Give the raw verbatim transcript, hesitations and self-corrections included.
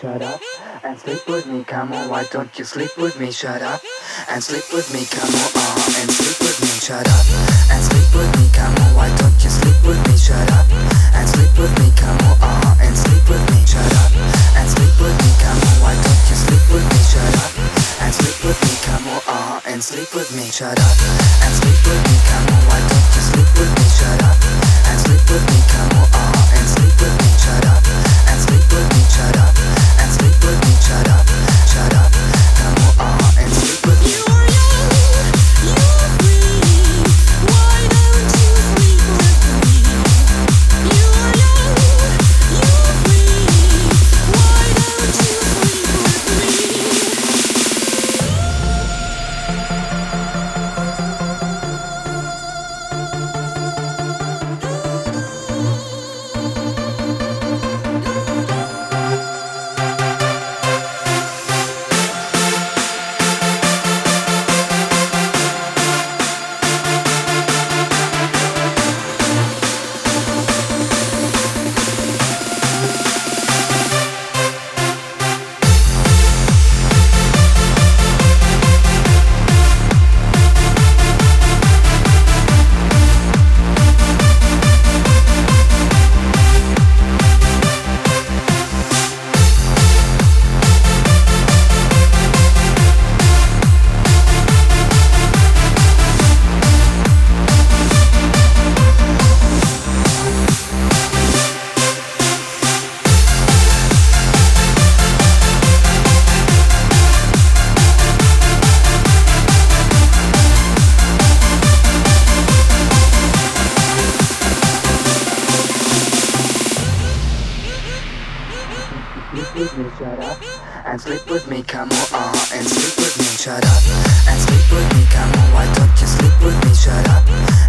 shut up and sleep with me, come on, why don't you sleep with me, shut up and sleep with me, come on, uh, and sleep with me, shut up and sleep with me, come on, why don't you sleep with me, shut up and sleep with me, come on, uh, and sleep with me, shut up and sleep with me, come on, why don't you sleep with me, shut up and sleep with me, come on, uh, and sleep with me, shut up and sleep with me, come on, why don't you sleep with me, shut up and sleep with me, come on, uh, and sleep with me, shut up and sleep with me, shut up and sleep with me, shut up, shut up, come on, uh, and sleep with me. You are young, you're free. Why don't you sleep with me? You are young, you're free. Why don't you sleep with me? Sleep with me, shut up and sleep with me, come on, uh, and sleep with me, shut up and sleep with me, come on, why don't you sleep with me, shut up